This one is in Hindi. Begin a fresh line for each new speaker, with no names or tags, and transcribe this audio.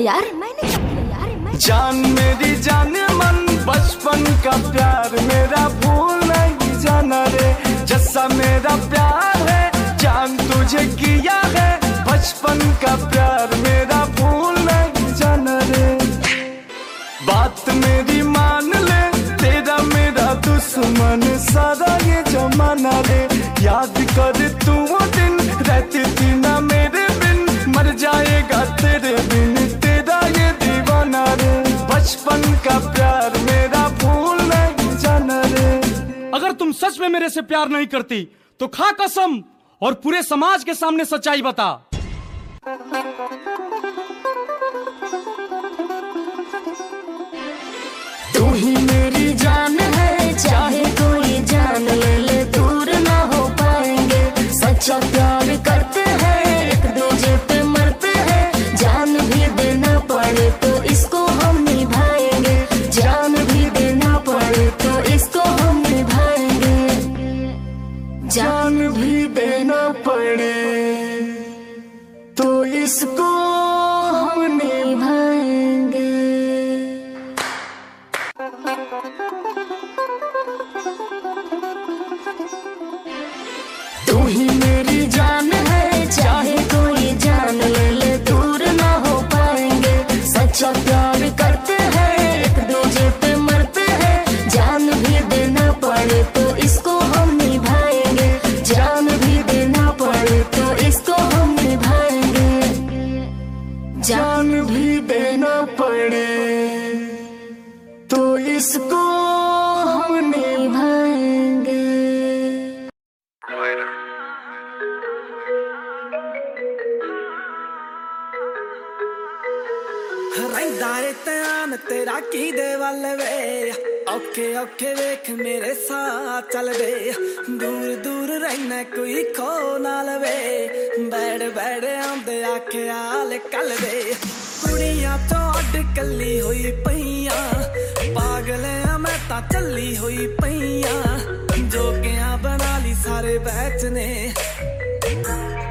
यार, मैंने क्या किया यार?
जान मेरी जान मन बचपन का प्यार मेरा भूल नहीं जाना रे। जैसा मेरा प्यार है जान तुझे किया है, बचपन का प्यार मेरा भूल नहीं जाना रे। बात मेरी मान ले, तेरा मेरा दुश्मन सारा ये जमाना रे। याद कर तू वो दिन रहती थी ना मेरे बिन, मर जाएगा तेरे बिन तेरा ये दीवाना रे। बचपन का प्यार मेरा भूल नहीं जाना रे।
अगर तुम सच में मेरे से प्यार नहीं करती तो खा कसम और पूरे समाज के सामने सच्चाई बता।
तू ही मेरी जान है, चाहे कोई जान ले ले दूर ना हो पाएंगे। सच्चा प्यार करते हैं एक दूजे पे मरते हैं, जान भी देना पड़े तो इसको हम निभाएंगे। जान भी देना पड़े तो इसको हम निभाएंगे। जान भी देना पड़े तो इसको हम निभाएंगे। तू ही मेरी जान है, चाहे कोई जान ले ले दूर ना हो पाएंगे। सच्चा प्यार करते हैं एक दूजे पे मरते हैं, जान भी देना पड़े तो इसको हम निभाएंगे। जान भी देना पड़े तो इसको हम निभाएंगे। जान भी देना पड़े तो इसको हम निभाएंगे।
रहिंदा रे ध्यान तेरा की दे वल वे, औखे औखे वेख मेरे साथ चल दे। दूर दूर रहना कोई खो ना लवे, बैठ बैठ आंदे आखे आल कल दे। कुड़ियां चों अड कली हुई पईयां, पागल आ मैं तां चली हुई पईयां। जोगियां बना ली सारे बैच ने,